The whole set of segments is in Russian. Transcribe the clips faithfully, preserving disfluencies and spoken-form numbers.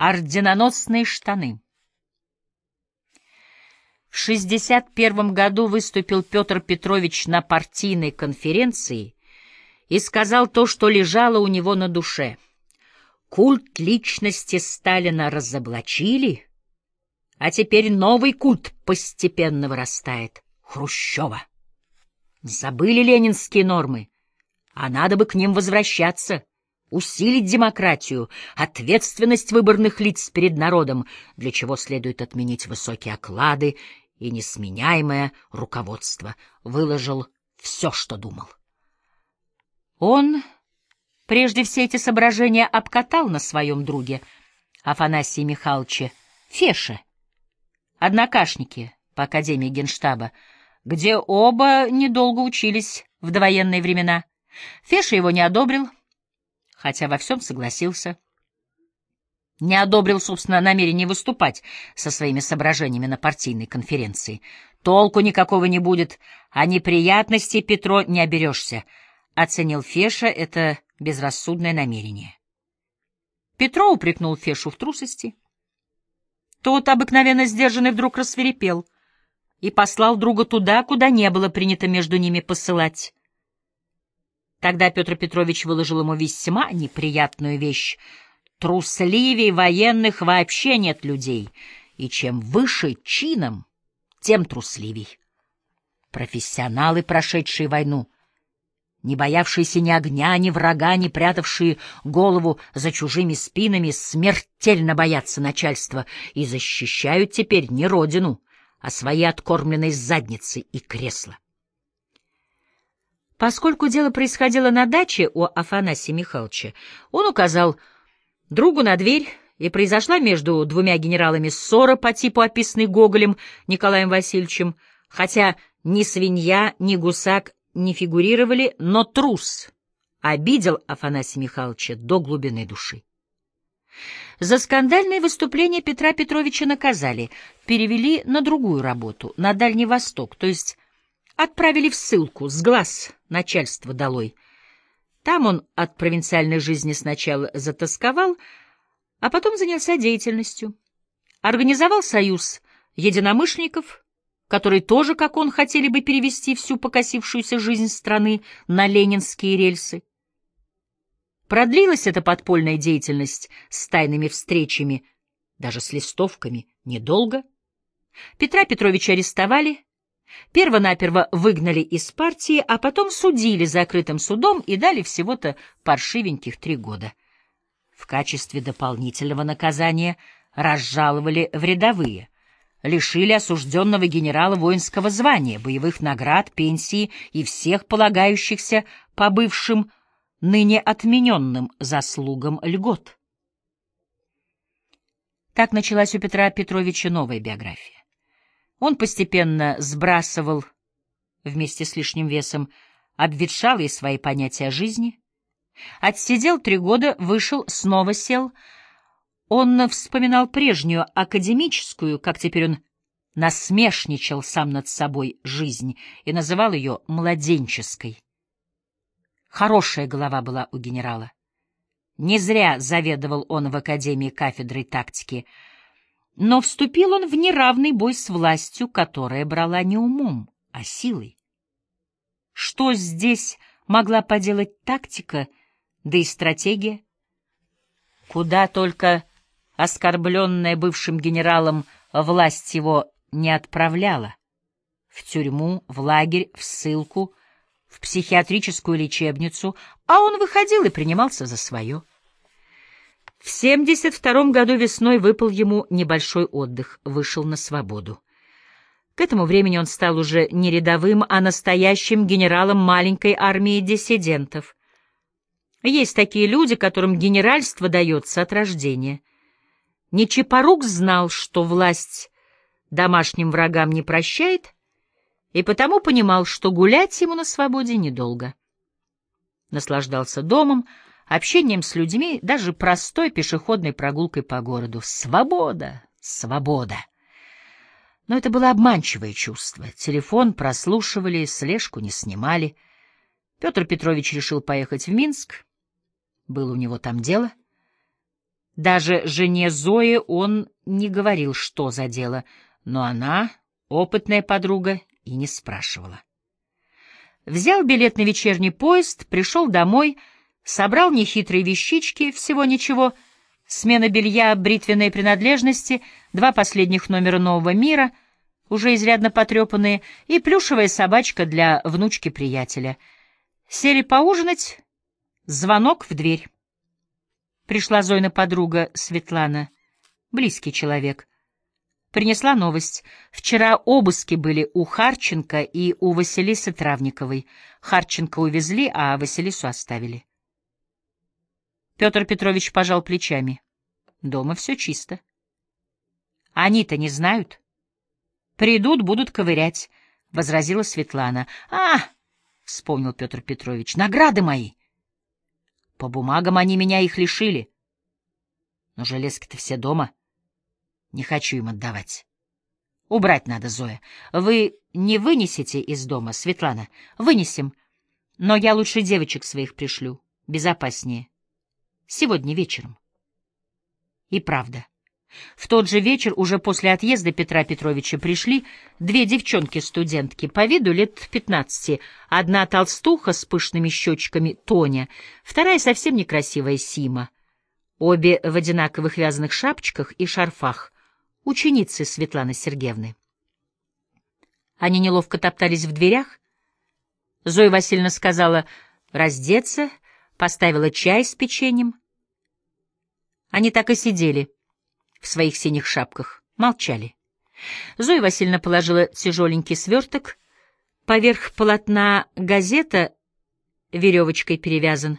Орденоносные штаны. В шестьдесят первом году выступил Петр Петрович на партийной конференции и сказал то, что лежало у него на душе. Культ личности Сталина разоблачили, а теперь новый культ постепенно вырастает — Хрущева. Забыли ленинские нормы, а надо бы к ним возвращаться, усилить демократию, ответственность выборных лиц перед народом, для чего следует отменить высокие оклады и несменяемое руководство. Выложил все, что думал. Он прежде все эти соображения обкатал на своем друге Афанасии Михайловиче Феше, однокашнике по Академии Генштаба, где оба недолго учились в довоенные времена. Феша его не одобрил, хотя во всем согласился. Не одобрил, собственно, намерение выступать со своими соображениями на партийной конференции. Толку никакого не будет, а неприятностей, Петро, не оберешься, оценил Феша это безрассудное намерение. Петро упрекнул Фешу в трусости. Тот, обыкновенно сдержанный, вдруг рассвирепел и послал друга туда, куда не было принято между ними посылать. Тогда Петр Петрович выложил ему весьма неприятную вещь. Трусливее военных вообще нет людей, и чем выше чином, тем трусливей. Профессионалы, прошедшие войну, не боявшиеся ни огня, ни врага, не прятавшие голову за чужими спинами, смертельно боятся начальства и защищают теперь не родину, а свои откормленные задницы и кресла. Поскольку дело происходило на даче у Афанасия Михайловича, он указал другу на дверь, и произошла между двумя генералами ссора по типу, описанной Гоголем Николаем Васильевичем, хотя ни свинья, ни гусак не фигурировали, но трус обидел Афанасия Михайловича до глубины души. За скандальное выступление Петра Петровича наказали, перевели на другую работу, на Дальний Восток, то есть отправили в ссылку, с глаз начальства долой. Там он от провинциальной жизни сначала затосковал, а потом занялся деятельностью. Организовал союз единомышленников, которые тоже, как он, хотели бы перевести всю покосившуюся жизнь страны на ленинские рельсы. Продлилась эта подпольная деятельность с тайными встречами, даже с листовками, недолго. Петра Петровича арестовали, первонаперво выгнали из партии, а потом судили закрытым судом и дали всего-то паршивеньких три года. В качестве дополнительного наказания разжаловали в рядовые, лишили осужденного генерала воинского звания, боевых наград, пенсии и всех полагающихся по бывшим, ныне отмененным заслугам льгот. Так началась у Петра Петровича новая биография. Он постепенно сбрасывал вместе с лишним весом обветшалые свои понятия о жизни. Отсидел три года, вышел, снова сел. Он вспоминал прежнюю академическую, как теперь он насмешничал сам над собой, жизнь и называл ее младенческой. Хорошая голова была у генерала. Не зря заведовал он в академии кафедрой тактики, но вступил он в неравный бой с властью, которая брала не умом, а силой. Что здесь могла поделать тактика, да и стратегия? Куда только оскорбленная бывшим генералом власть его не отправляла. В тюрьму, в лагерь, в ссылку, в психиатрическую лечебницу, а он выходил и принимался за свое. В семьдесят втором году весной выпал ему небольшой отдых, вышел на свободу. К этому времени он стал уже не рядовым, а настоящим генералом маленькой армии диссидентов. Есть такие люди, которым генеральство дается от рождения. Нечипорук знал, что власть домашним врагам не прощает, и потому понимал, что гулять ему на свободе недолго. Наслаждался домом, общением с людьми, даже простой пешеходной прогулкой по городу. Свобода, свобода. Но это было обманчивое чувство. Телефон прослушивали, слежку не снимали. Петр Петрович решил поехать в Минск. Было у него там дело. Даже жене Зои он не говорил, что за дело, но она, опытная подруга, и не спрашивала. Взял билет на вечерний поезд, пришел домой, собрал нехитрые вещички, всего ничего, смена белья, бритвенные принадлежности, два последних номера «Нового мира», уже изрядно потрепанные, и плюшевая собачка для внучки-приятеля. Сели поужинать, звонок в дверь. Пришла Зоина подруга Светлана, близкий человек. Принесла новость. Вчера обыски были у Харченко и у Василисы Травниковой. Харченко увезли, а Василису оставили. Петр Петрович пожал плечами. Дома все чисто. Они-то не знают. Придут, будут ковырять, — возразила Светлана. — А, — вспомнил Петр Петрович, — награды мои. По бумагам они меня их лишили. Но железки-то все дома. Не хочу им отдавать. Убрать надо, Зоя. Вы не вынесете из дома, Светлана? Вынесем. Но я лучше девочек своих пришлю. Безопаснее. Сегодня вечером. И правда. В тот же вечер, уже после отъезда Петра Петровича, пришли две девчонки-студентки, по виду лет пятнадцати. Одна толстуха с пышными щечками, Тоня, вторая совсем некрасивая, Сима. Обе в одинаковых вязаных шапочках и шарфах, ученицы Светланы Сергеевны. Они неловко топтались в дверях. Зоя Васильевна сказала раздеться, поставила чай с печеньем. Они так и сидели в своих синих шапках, молчали. Зоя Васильевна положила тяжеленький сверток, поверх полотна газета веревочкой перевязан.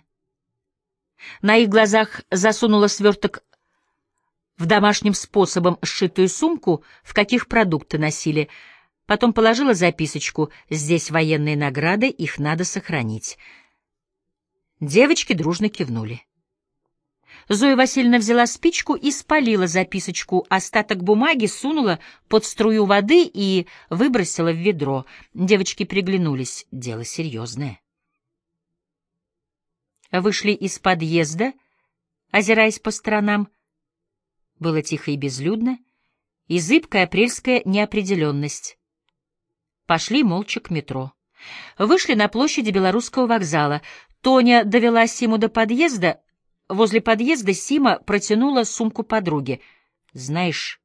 На их глазах засунула сверток в домашним способом сшитую сумку, в каких продукты носили. Потом положила записочку: «Здесь военные награды, их надо сохранить». Девочки дружно кивнули. Зоя Васильевна взяла спичку и спалила записочку, остаток бумаги сунула под струю воды и выбросила в ведро. Девочки приглянулись. Дело серьезное. Вышли из подъезда, озираясь по сторонам. Было тихо и безлюдно, и зыбкая апрельская неопределенность. Пошли молча к метро. Вышли на площади Белорусского вокзала. Тоня довела Симу до подъезда. Возле подъезда Сима протянула сумку подруге. «Знаешь,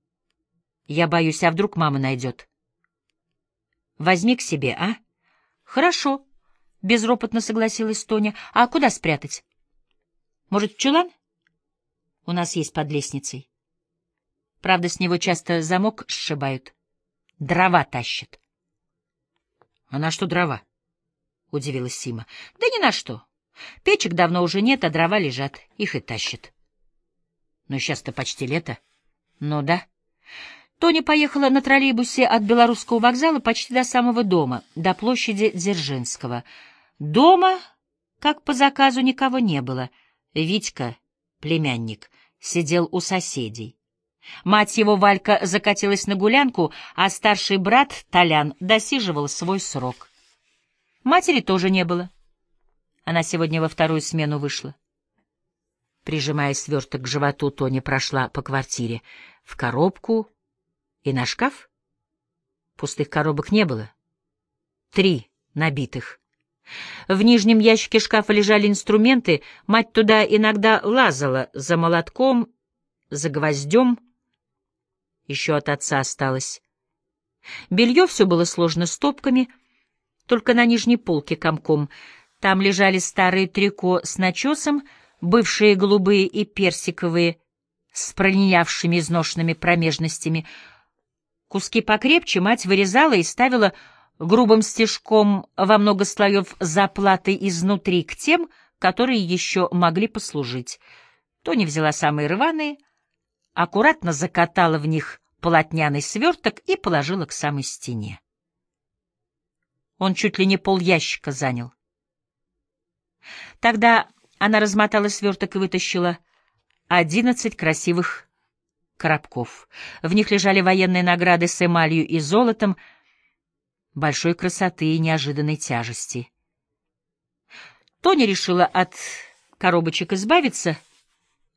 я боюсь, а вдруг мама найдет?» «Возьми к себе, а?» «Хорошо», — безропотно согласилась Тоня. «А куда спрятать? Может, в чулан? У нас есть под лестницей. Правда, с него часто замок сшибают. Дрова тащат». «А на что дрова?» — удивилась Сима. «Да ни на что. Печек давно уже нет, а дрова лежат. Их и тащат». «Но сейчас-то почти лето». «Ну да». Тоня поехала на троллейбусе от Белорусского вокзала почти до самого дома, до площади Дзержинского. Дома, как по заказу, никого не было. Витька, племянник, сидел у соседей. Мать его, Валька, закатилась на гулянку, а старший брат, Толян, досиживал свой срок. Матери тоже не было. Она сегодня во вторую смену вышла. Прижимая сверток к животу, Тоня прошла по квартире. В коробку и на шкаф. Пустых коробок не было. Три набитых. В нижнем ящике шкафа лежали инструменты. Мать туда иногда лазала за молотком, за гвоздем. Еще от отца осталось. Белье все было сложено стопками, только на нижней полке комком. Там лежали старые трико с начесом, бывшие голубые и персиковые, с пролинявшими изношенными промежностями. Куски покрепче мать вырезала и ставила грубым стежком во много слоев заплаты изнутри к тем, которые еще могли послужить. Тоня взяла самые рваные, аккуратно закатала в них полотняный сверток и положила к самой стене. Он чуть ли не полящика занял. Тогда она размотала сверток и вытащила одиннадцать красивых коробков. В них лежали военные награды с эмалью и золотом, большой красоты и неожиданной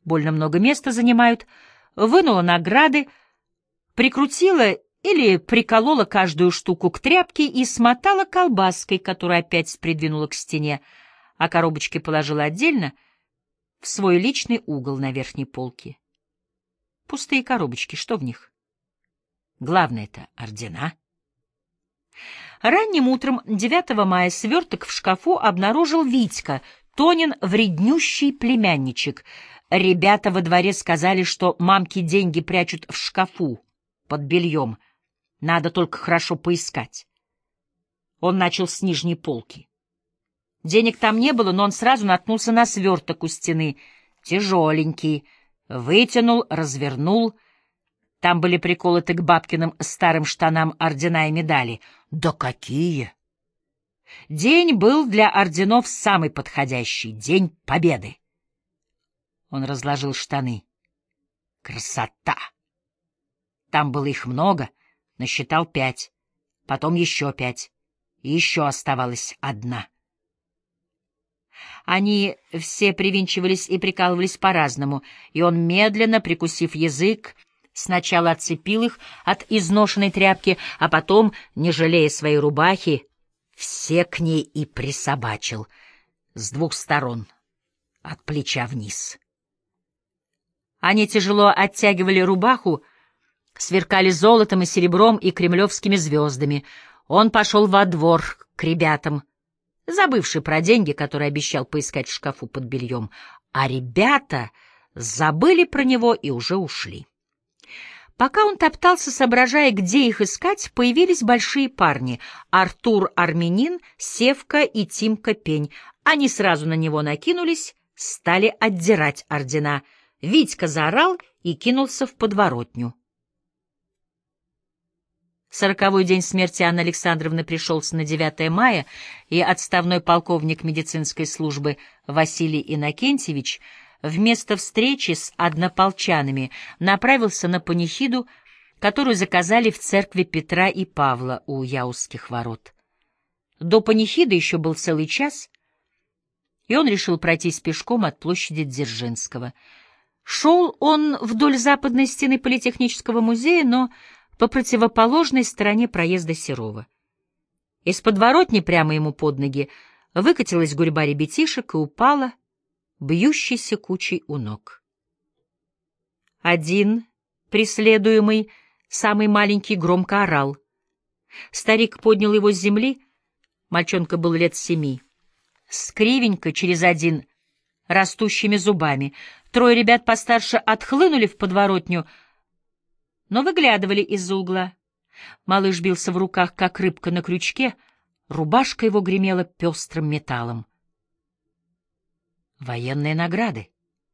больно много места занимают, вынула награды, прикрутила или приколола каждую штуку к тряпке и смотала колбаской, которую опять придвинула к стене, а коробочки положила отдельно в свой личный угол на верхней полке. Пустые коробочки, что в них? Главное-то — ордена. Ранним утром девятого мая сверток в шкафу обнаружил Витька, Тонин вреднющий племянничек. Ребята во дворе сказали, что мамки деньги прячут в шкафу под бельем. Надо только хорошо поискать. Он начал с нижней полки. Денег там не было, но он сразу наткнулся на сверток у стены. Тяжеленький. Вытянул, развернул. Там были приколоты к бабкиным старым штанам ордена и медали. Да какие! День был для орденов самый подходящий — День Победы. Он разложил штаны. Красота! Там было их много, насчитал пять, потом еще пять, и еще оставалась одна. Они все привинчивались и прикалывались по-разному, и он, медленно прикусив язык, сначала отцепил их от изношенной тряпки, а потом, не жалея своей рубахи, все к ней и присобачил с двух сторон, от плеча вниз. Они тяжело оттягивали рубаху, сверкали золотом и серебром и кремлевскими звездами. Он пошел во двор к ребятам, забывший про деньги, которые обещал поискать в шкафу под бельем, а ребята забыли про него и уже ушли. Пока он топтался, соображая, где их искать, появились большие парни — Артур Армянин, Севка и Тимка Пень. Они сразу на него накинулись, стали отдирать ордена. Витька заорал и кинулся в подворотню. Сороковой день смерти Анны Александровны пришелся на девятое мая, и отставной полковник медицинской службы Василий Иннокентьевич вместо встречи с однополчанами направился на панихиду, которую заказали в церкви Петра и Павла у Яузских ворот. До панихиды еще был целый час, и он решил пройтись пешком от площади Дзержинского. Шел он вдоль западной стены Политехнического музея, но по противоположной стороне проезда Серова. Из подворотни прямо ему под ноги выкатилась гурьба ребятишек и упала, бьющейся кучей у ног. Один, преследуемый, самый маленький, громко орал. Старик поднял его с земли, мальчонка был лет семи, с кривенько через один растущими зубами. Трое ребят постарше отхлынули в подворотню, но выглядывали из-за угла. Малыш бился в руках, как рыбка на крючке, рубашка его гремела пестрым металлом. Военные награды.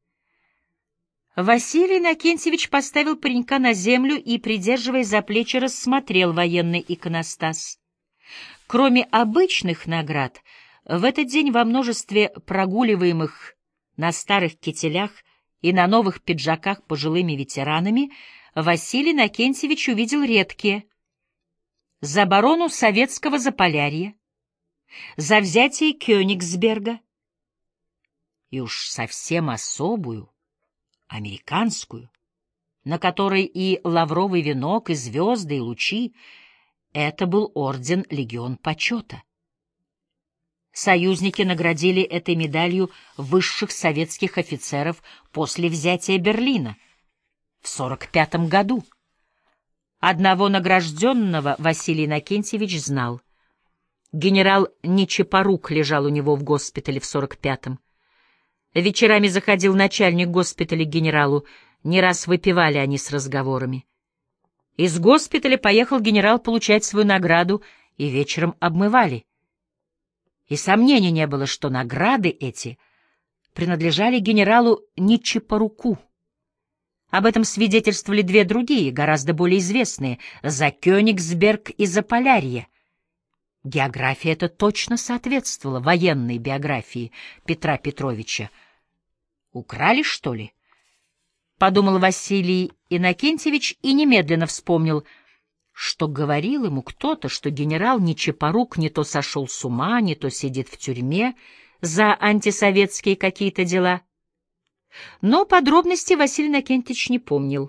Василий Иннокентьевич поставил паренька на землю и, придерживая за плечи, рассмотрел военный иконостас. Кроме обычных наград, в этот день во множестве прогуливаемых на старых кителях и на новых пиджаках пожилыми ветеранами Василий Иннокентьевич увидел редкие: за оборону советского Заполярья, за взятие Кёнигсберга и уж совсем особую, американскую, на которой и лавровый венок, и звезды, и лучи — это был орден Легион Почета. Союзники наградили этой медалью высших советских офицеров после взятия Берлина в сорок пятом году. Одного награжденного Василий Иннокентьевич знал. Генерал Нечипорук лежал у него в госпитале в сорок пятом. Вечерами заходил начальник госпиталя к генералу, не раз выпивали они с разговорами. Из госпиталя поехал генерал получать свою награду, и вечером обмывали. И сомнений не было, что награды эти принадлежали генералу Нечипоруку. Об этом свидетельствовали две другие, гораздо более известные — за Кёнигсберг и за Полярье. География эта точно соответствовала военной биографии Петра Петровича. «Украли, что ли?» — подумал Василий Иннокентьевич и немедленно вспомнил, что говорил ему кто-то, что генерал Нечипорук не то сошел с ума, не то сидит в тюрьме за антисоветские какие-то дела. Но подробностей Василий Иннокентьевич не помнил.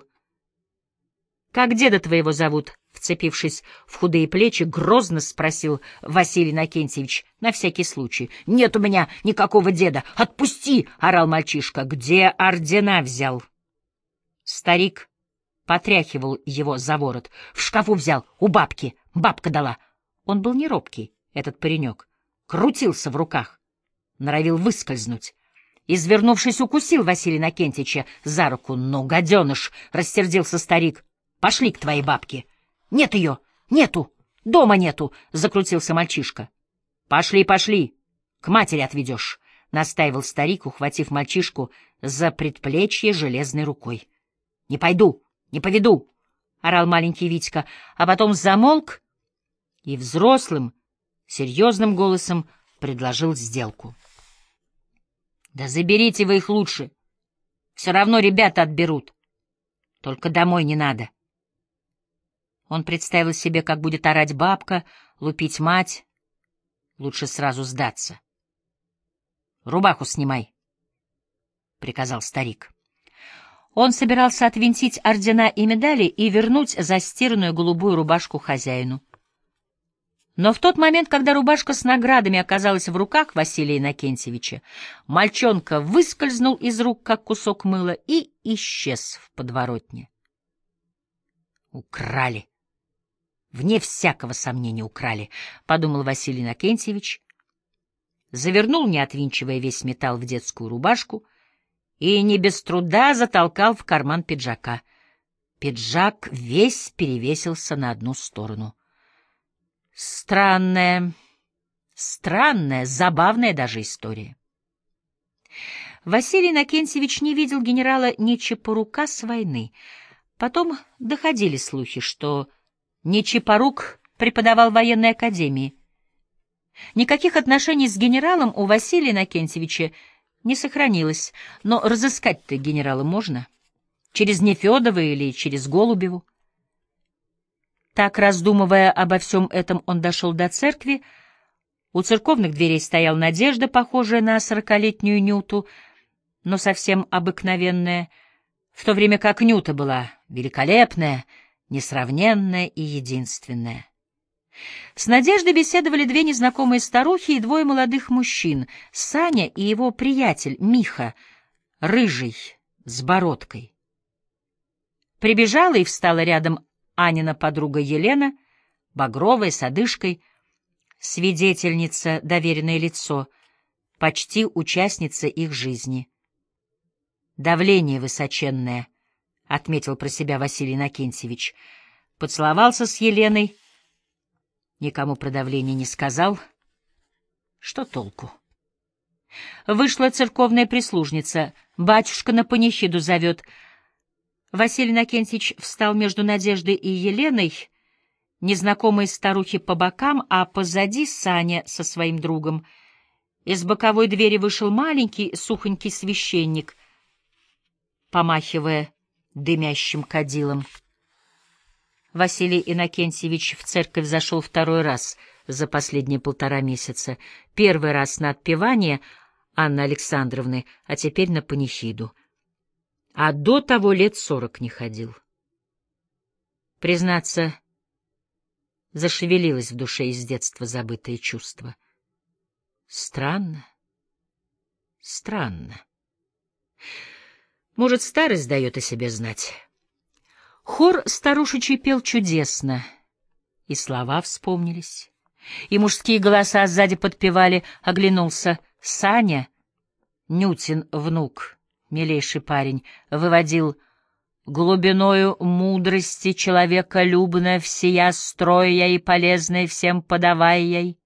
— Как деда твоего зовут? — вцепившись в худые плечи, грозно спросил Василий Иннокентьевич на всякий случай. — Нет у меня никакого деда! Отпусти! — орал мальчишка. — Где ордена взял? Старик потряхивал его за ворот. — В шкафу взял, у бабки. Бабка дала. Он был не робкий, этот паренек. Крутился в руках, норовил выскользнуть. Извернувшись, укусил Василия Иннокентьевича за руку. — Ну, гаденыш! — рассердился старик. — Пошли к твоей бабке. — Нет ее! Нету! Дома нету! — закрутился мальчишка. — Пошли, пошли! К матери отведешь! — настаивал старик, ухватив мальчишку за предплечье железной рукой. — Не пойду! Не поведу! — орал маленький Витька, а потом замолк и взрослым, серьезным голосом предложил сделку. — Да заберите вы их лучше. Все равно ребята отберут. Только домой не надо. Он представил себе, как будет орать бабка, лупить мать. Лучше сразу сдаться. — Рубаху снимай, — приказал старик. Он собирался отвинтить ордена и медали и вернуть застиранную голубую рубашку хозяину. Но в тот момент, когда рубашка с наградами оказалась в руках Василия Иннокентьевича, мальчонка выскользнул из рук, как кусок мыла, и исчез в подворотне. «Украли! Вне всякого сомнения украли», — подумал Василий Иннокентьевич, завернул, не отвинчивая весь металл, в детскую рубашку и не без труда затолкал в карман пиджака. Пиджак весь перевесился на одну сторону. Странная, странная, забавная даже история. Василий Иннокентьевич не видел генерала Нечипорука с войны. Потом доходили слухи, что Нечипорук преподавал в военной академии. Никаких отношений с генералом у Василия Иннокентьевича не сохранилось, но разыскать-то генерала можно. Через Нефёдова или через Голубеву. Так, раздумывая обо всем этом, он дошел до церкви. У церковных дверей стояла Надежда, похожая на сорокалетнюю Нюту, но совсем обыкновенная, в то время как Нюта была великолепная, несравненная и единственная. С Надеждой беседовали две незнакомые старухи и двое молодых мужчин, Саня и его приятель Миха, рыжий, с бородкой. Прибежала и встала рядом Анина подруга Елена, багровая, с одышкой, свидетельница, доверенное лицо, почти участница их жизни. «Давление высоченное», — отметил про себя Василий Иннокентьевич. Поцеловался с Еленой, никому про давление не сказал. Что толку? Вышла церковная прислужница, батюшка на панихиду зовет. Василий Иннокентьевич встал между Надеждой и Еленой, незнакомые старухи по бокам, а позади Саня со своим другом. Из боковой двери вышел маленький сухонький священник, помахивая дымящим кадилом. Василий Иннокентьевич в церковь зашел второй раз за последние полтора месяца. Первый раз на отпевание Анны Александровны, а теперь на панихиду. А до того лет сорок не ходил. Признаться, зашевелилось в душе из детства забытое чувство. Странно, странно. Может, старость дает о себе знать. Хор старушечий пел чудесно, и слова вспомнились, и мужские голоса сзади подпевали. Оглянулся Саня, Нютин внук, милейший парень, выводил: глубиною мудрости человеколюбно всея строя и полезное всем подавая ей.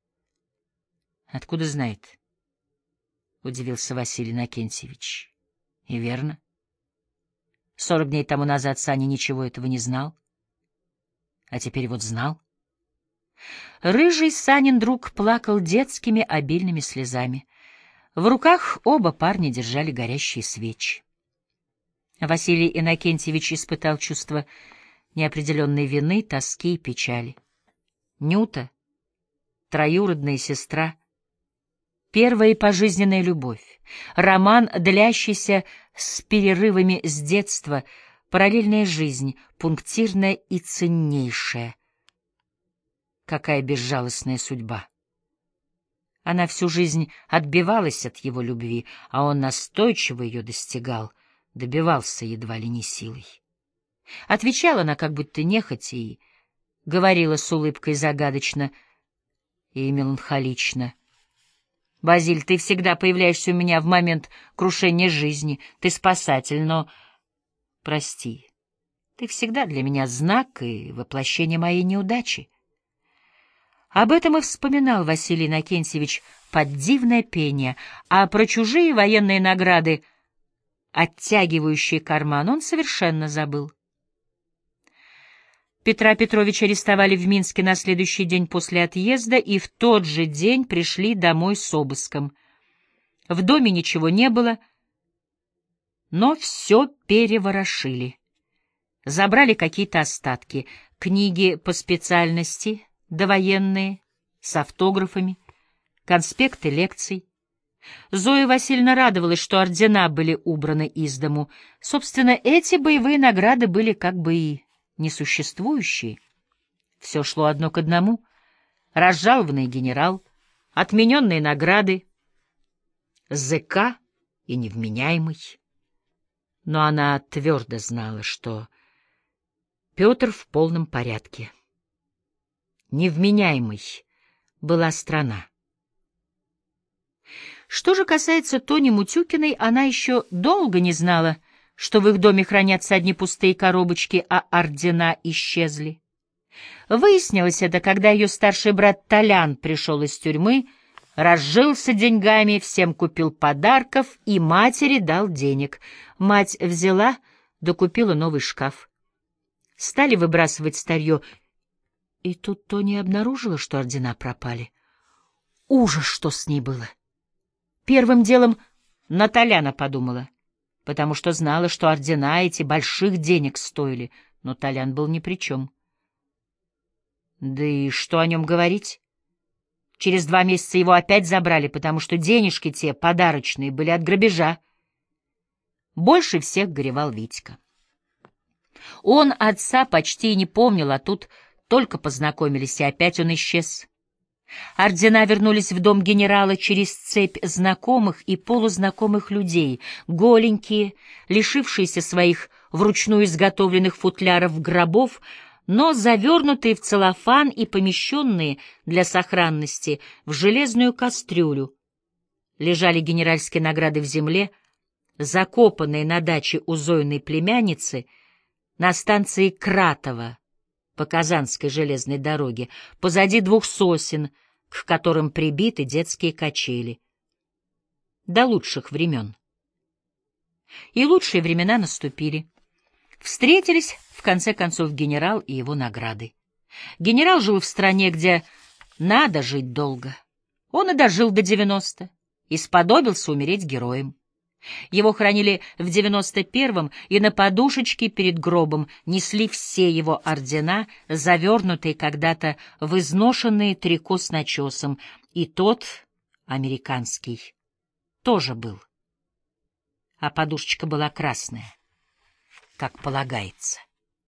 Откуда знает? — удивился Василий Иннокентьевич. И верно. Сорок дней тому назад Саня ничего этого не знал, а теперь вот знал. Рыжий Санин друг плакал детскими обильными слезами. В руках оба парня держали горящие свечи. Василий Иннокентьевич испытал чувство неопределенной вины, тоски и печали. Нюта, троюродная сестра, Первая и пожизненная любовь, роман, длящийся с перерывами с детства, параллельная жизнь, пунктирная и ценнейшая. Какая безжалостная судьба! Она всю жизнь отбивалась от его любви, а он настойчиво ее достигал, добивался едва ли не силой. Отвечала она как будто нехотя и говорила с улыбкой загадочно и меланхолично: «Базиль, ты всегда появляешься у меня в момент крушения жизни, ты спасатель, но, прости, ты всегда для меня знак и воплощение моей неудачи». Об этом и вспоминал Василий Иннокентьевич под дивное пение, а про чужие военные награды, оттягивающие карман, он совершенно забыл. Петра Петровича арестовали в Минске на следующий день после отъезда и в тот же день пришли домой с обыском. В доме ничего не было, но все переворошили. Забрали какие-то остатки, книги по специальности, довоенные, с автографами, конспекты лекций. Зоя Васильевна радовалась, что ордена были убраны из дому. Собственно, эти боевые награды были как бы и несуществующие. Все шло одно к одному. Разжалованный генерал, отмененные награды, зэка и невменяемый. Но она твердо знала, что Петр в полном порядке. Невменяемой была страна. Что же касается Тони Мутюкиной, она еще долго не знала, что в их доме хранятся одни пустые коробочки, а ордена исчезли. Выяснилось это, когда ее старший брат Толян пришел из тюрьмы, разжился деньгами, всем купил подарков и матери дал денег. Мать взяла, докупила новый шкаф. Стали выбрасывать старье, и тут Тоня обнаружила, что ордена пропали. Ужас, что с ней было! Первым делом на Толяна подумала, потому что знала, что ордена эти больших денег стоили, но Толян был ни при чем. Да и что о нем говорить? Через два месяца его опять забрали, потому что денежки те подарочные были от грабежа. Больше всех горевал Витька. Он отца почти и не помнил, а тут только познакомились, и опять он исчез. Ордена вернулись в дом генерала через цепь знакомых и полузнакомых людей, голенькие, лишившиеся своих вручную изготовленных футляров гробов, но завернутые в целлофан и помещенные для сохранности в железную кастрюлю. Лежали генеральские награды в земле, закопанные на даче у Зоиной племянницы на станции Кратово по Казанской железной дороге, позади двух сосен, к которым прибиты детские качели. До лучших времен. И лучшие времена наступили. Встретились, в конце концов, генерал и его награды. Генерал жил в стране, где надо жить долго. Он и дожил до девяноста, и сподобился умереть героем. Его хранили в девяносто первом, и на подушечке перед гробом несли все его ордена, завернутые когда-то в изношенные трико с начесом, и тот, американский, тоже был. А подушечка была красная, как полагается.